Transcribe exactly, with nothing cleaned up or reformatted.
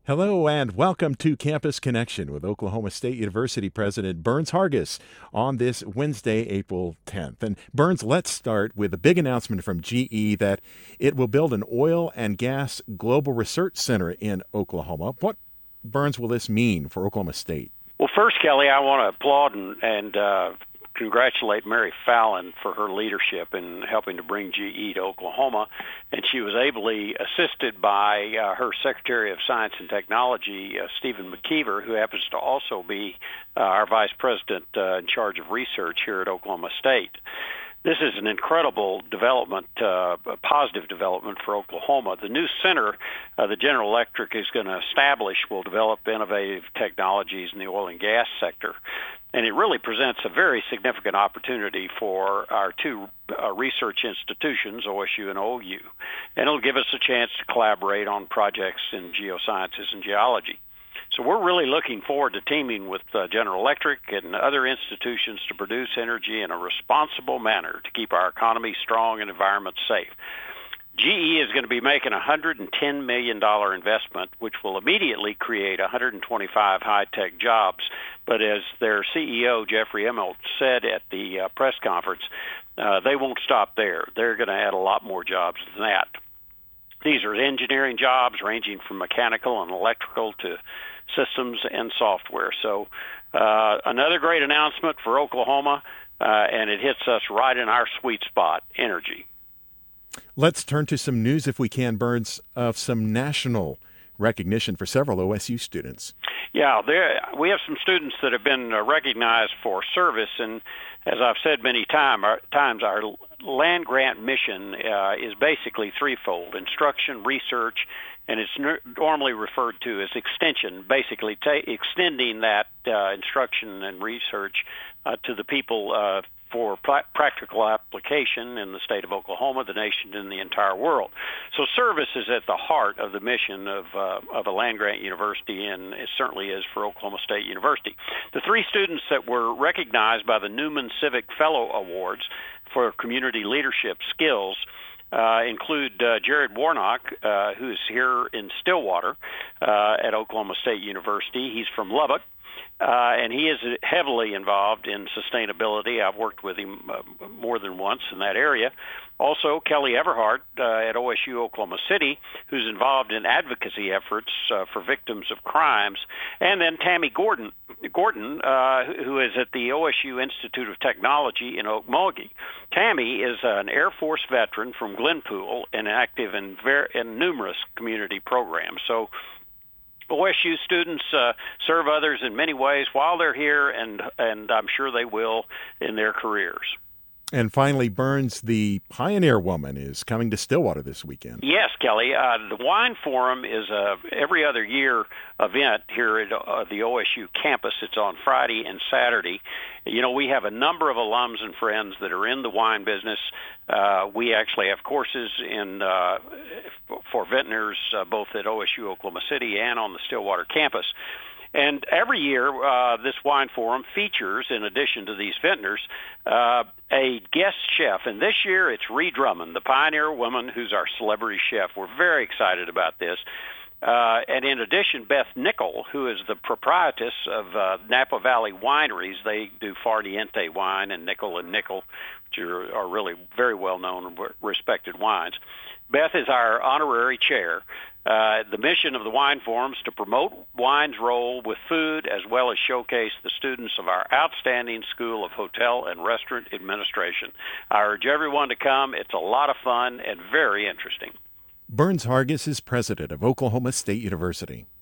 Hello and welcome to Campus Connection with Oklahoma State University President Burns Hargis on this Wednesday, April tenth. And Burns, let's start with a big announcement from G E that it will build an oil and gas global research center in Oklahoma. What, Burns, will this mean for Oklahoma State? Well, first, Kelly, I want to applaud and, and uh, congratulate Mary Fallon for her leadership in helping to bring G E to Oklahoma. And she was ably assisted by uh, her Secretary of Science and Technology, uh, Stephen McKeever, who happens to also be uh, our Vice President uh, in charge of research here at Oklahoma State. This is an incredible development, uh, a positive development for Oklahoma. The new center uh, that General Electric is going to establish will develop innovative technologies in the oil and gas sector. And it really presents a very significant opportunity for our two uh, research institutions, O S U and O U. And it'll give us a chance to collaborate on projects in geosciences and geology. So we're really looking forward to teaming with uh, General Electric and other institutions to produce energy in a responsible manner to keep our economy strong and environment safe. G E is going to be making a one hundred ten million dollars investment, which will immediately create one hundred twenty-five high-tech jobs. But as their C E O, Jeffrey Immelt, said at the uh, press conference, uh, they won't stop there. They're going to add a lot more jobs than that. These are engineering jobs ranging from mechanical and electrical to systems and software. So uh, another great announcement for Oklahoma, uh, and it hits us right in our sweet spot, energy. Let's turn to some news, if we can, Burns, of some national recognition for several O S U students. Yeah, there, we have some students that have been uh, recognized for service, and as I've said many time, our, times, our land grant mission uh, is basically threefold: instruction, research, and it's n- normally referred to as extension, basically ta- extending that uh, instruction and research uh, to the people uh, for pl- practical application in the state of Oklahoma, the nation, and the entire world. So service is at the heart of the mission of, uh, of a land-grant university, and it certainly is for Oklahoma State University. The three students that were recognized by the Newman Civic Fellow Awards for community leadership skills Uh, include uh, Jared Warnock, uh, who is here in Stillwater uh, at Oklahoma State University. He's from Lubbock, uh, and he is heavily involved in sustainability. I've worked with him uh, more than once in that area. Also, Kelly Everhart uh, at O S U Oklahoma City, who's involved in advocacy efforts uh, for victims of crimes. And then Tammy Gordon, Gordon uh, who is at the O S U Institute of Technology in Okmulgee. Tammy is an Air Force veteran from Glenpool and active in, ver- in numerous community programs. So O S U students uh, serve others in many ways while they're here, and and I'm sure they will in their careers. And finally, Burns, the Pioneer Woman is coming to Stillwater this weekend. Yes, Kelly. Uh, the Wine Forum is a every other year event here at uh, the O S U campus. It's on Friday and Saturday. You know, we have a number of alums and friends that are in the wine business. Uh, we actually have courses in uh, for vintners uh, both at O S U Oklahoma City and on the Stillwater campus. And every year, uh, this wine forum features, in addition to these vintners, uh, a guest chef. And this year, it's Ree Drummond, the Pioneer Woman, who's our celebrity chef. We're very excited about this. Uh, and in addition, Beth Nickel, who is the proprietress of uh, Napa Valley Wineries. They do Farniente wine and Nickel and Nickel, which are, are really very well-known and respected wines. Beth is our honorary chair. Uh, the mission of the Wine Forum is to promote wine's role with food as well as showcase the students of our outstanding School of Hotel and Restaurant Administration. I urge everyone to come. It's a lot of fun and very interesting. Burns Hargis is president of Oklahoma State University.